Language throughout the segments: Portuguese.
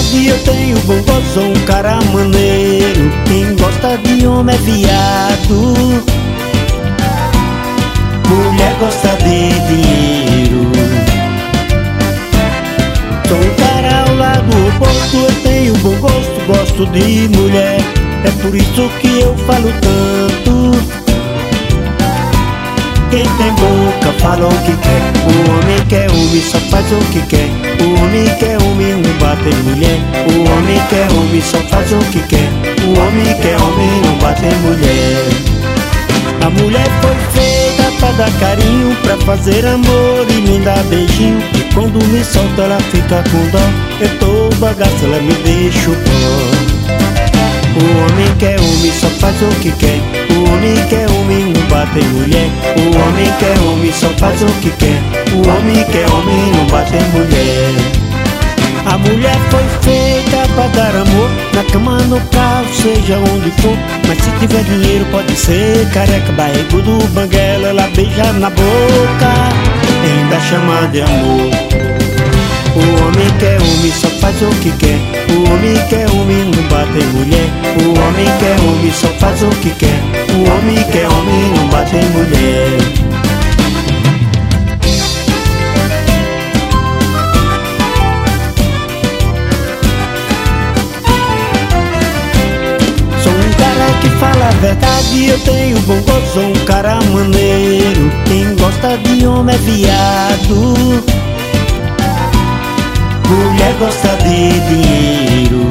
verdade eu tenho bom gosto, sou um cara maneiro. Quem gosta de homem é viado, mulher gosta de dinheiro. Sou um cara ao lado oposto, eu tenho bom gosto, gosto de mulher. É por isso que eu falo tanto. Quem tem boca fala o que quer. O homem quer homem, só faz o que quer. O homem quer homem, não bate em mulher. O homem quer homem, só faz o que quer. O homem quer homem, não bate em mulher. A mulher foi feita pra dar carinho, pra fazer amor e me dar beijinho. E quando me solta ela fica com dó. Eu tô bagaço, ela me deixa o pó. O homem quer homem, só faz o que quer. O homem quer homem, não bate em mulher. O homem quer homem, só faz o que quer. O homem quer homem, não bate em mulher. A mulher foi feita pra dar amor, na cama, no carro, seja onde for. Mas se tiver dinheiro pode ser careca, barrigudo, banguela, ela beija na boca, ainda chama de amor. O homem quer homem, só faz o que quer. O homem quer homem, não bate em mulher. O homem quer homem, só faz o que quer. O homem quer homem, não bate em mulher. Sou um cara que fala a verdade, eu tenho bom gosto, sou um cara maneiro. Quem gosta de homem é viado, mulher gosta de dinheiro.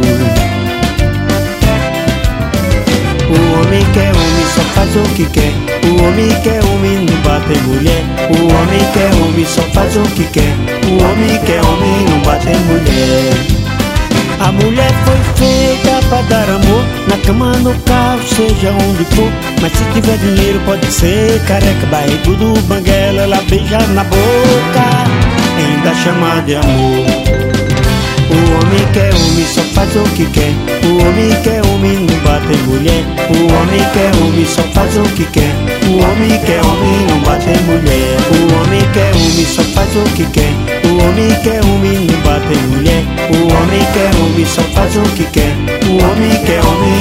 O homem quer homem, só faz o que quer. O homem quer homem, não bate em mulher. O homem quer homem, só faz o que quer. O homem quer homem, não bate em mulher. A mulher foi feita pra dar amor, na cama, no carro, seja onde for. Mas se tiver dinheiro pode ser careca, barrigudo, banguela, ela beija na boca, ainda chama de amor. O homem quer homem, só faz o que quer. O homem quer homem, não bate em mulher. O homem quer homem, só faz o que quer. O homem quer homem, não bate em mulher. O homem quer homem, só faz o que quer. O homem quer homem, não bate em mulher. O homem quer homem, só faz o que quer. O homem quer homem,